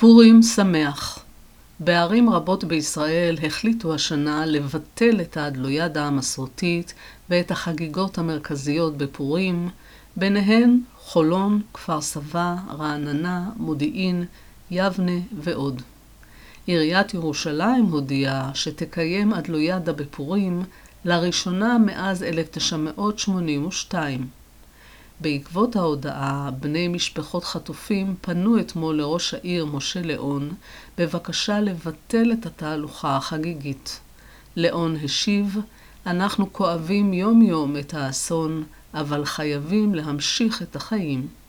פורים שמח. בערים רבות בישראל החליטו השנה לבטל את האדלוידה המסורתית ואת החגיגות המרכזיות בפורים, ביניהן חולון, כפר סבא, רעננה, מודיעין, יבנה ועוד. עיריית ירושלים הודיעה שתקיים אדלוידה בפורים לראשונה מאז 1982. בעקבות ההודעה, בני משפחות חטופים פנו אתמול לראש העיר משה ליאון בבקשה לבטל את התהלוכה החגיגית. ליאון השיב, אנחנו כואבים יום יום את האסון, אבל חייבים להמשיך את החיים.